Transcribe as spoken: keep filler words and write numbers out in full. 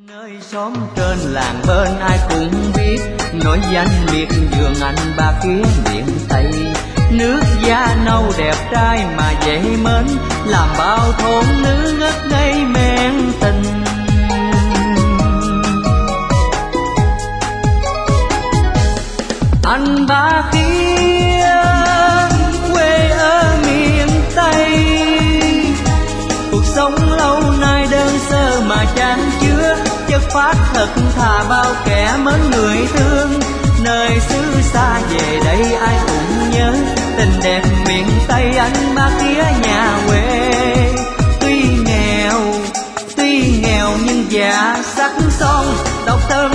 Nơi xóm trên làng bên ai cũng biết nổi danh miệt vườn anh ba kia miền Tây. Nước da nâu đẹp trai mà dễ mến, làm bao thôn nữ ngất ngây men tình. Anh ba kia quê ở miền Tây, cuộc sống lâu nay đơn sơ mà chan chứa chất phát thật thà bao kẻ mến người thương. Nơi xứ xa về đây ai cũng nhớ tình đẹp miền Tây anh ba kia nhà quê. Tuy nghèo tuy nghèo nhưng dạ sắc son, độc thơ